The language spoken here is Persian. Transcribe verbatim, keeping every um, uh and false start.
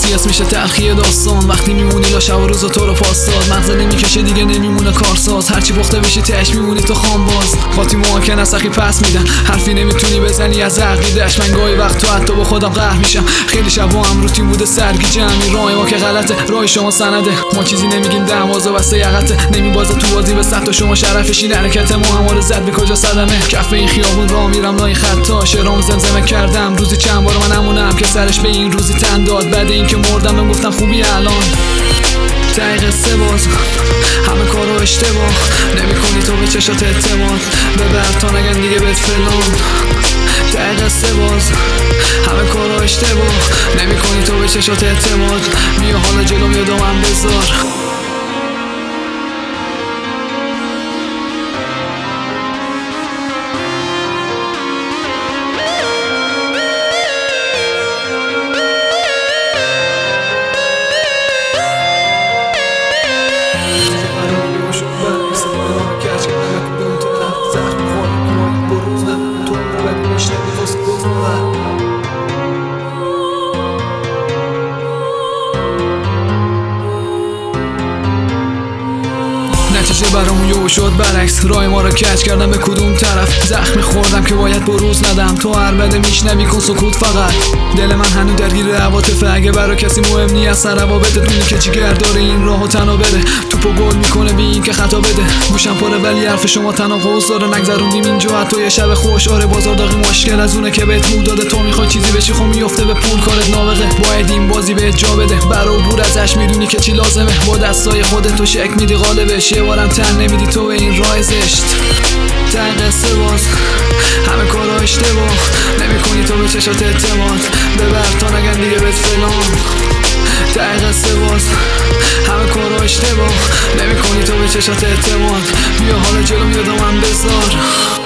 سیاس میشه تلخی داستان. وقتی میمونی لا شب و روز و تو رو پاسداد، مغزه نمیکشه دیگه نمیمونه کارساز. هرچی پخته بشی تهش میمونی تو خام باز. خاطی محاکن از سخی پس میدن، حرفی نمیتونی بزنی از عقیدش. من گاهی وقت تو حتی با خودم قهر میشم. خیلی شبا هم روتین بوده سرگی جمعی، راه ما که غلطه راه شما سنده. ما چیزی نمیگیم دموازه بسته یقته، نمیبازه تو بازی به صد تا شما شرفشین. حرکت ما همواره زد به کجا صدمه. کف این خیابون راه میرم لای خطا، شعرام زمزمه کردم روزی چند بار من همونم که سرش به این روزی تن داد. بعد اینکه مردم بهم گفتن خوبی الان ته قصه باز، همه کارو اشتباه نمی‌کنی تو به چشات اعتماد. ببر تا نگن دیگه بهت فلان ته قصه باز، همه کارو اشتباه نمی‌کنی تو به چشات اعتماد. بیا حالا جلوم یادم بذار. نتیجه برامون یهو شد برعکس، راه ما رو کج کردم به کدوم طرف. زخمی خوردم که باید بروز ندم، تو هر بده میشنوی کن سکوت فقط. دل من هنوز درگیر عواطفه، اگه برا کسی مهم نی از سر روابط. دونی که جیگر داره این راهو تنها بره، توپو گل میکنه بی این که خطا بده. گوشم پره ولی حرف شما تناقض داره. نگذروندیم اینجا حتی یه شب خوش. آره بازار داغی مشکل از اونه که بهت مود داده. تو میخوای چیزی بشی خب میفته به پول، کارت نابغه. باید این بازی بهت جا بده، برا عبور ازش میدونی که چی لازمه. با دستای خودت تو شک میدی غالبش، یه بارم تن نمیدی تو به این راه زشت. ته قصه باز، همه کارا اشتباه نمی‌کنی تو به چشات اعتماد. ببر تا نگن دیگه بهت فلان ته قصه باز، همه کارا اشتباه نمی‌کنی تو به چشات اعتماد. بیا حالا جلوم یادم بذار.